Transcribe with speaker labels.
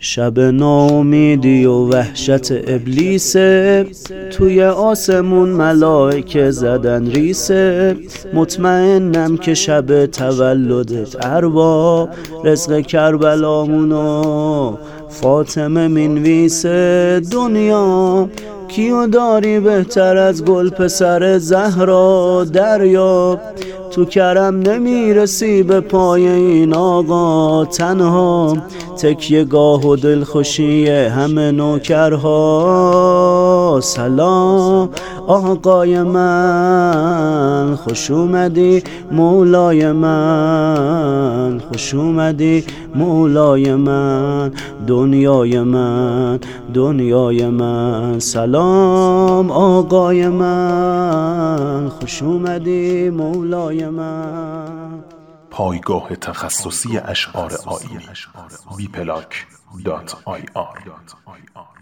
Speaker 1: شب ناامیدی و وحشت ابلیسه، توی آسمون ملائکه زدن ریسه. مطمئنم که شب تولدت اروا، رزق کربلامونو فاطمه مینویسه. دنیا کیو داری بهتر از گل پسر زهرا؟ دریا تو کرم نمیرسی به پای این آقا، تنها تکیه گاه و دلخوشی همه نوکرها. سلام آقای من، خوش اومدی مولای من، خوش اومدی مولای من، دنیای من، دنیای من. سلام آقای من، خوش اومدی مولای من.
Speaker 2: پایگاه تخصصی اشعار آیینی bplank.ir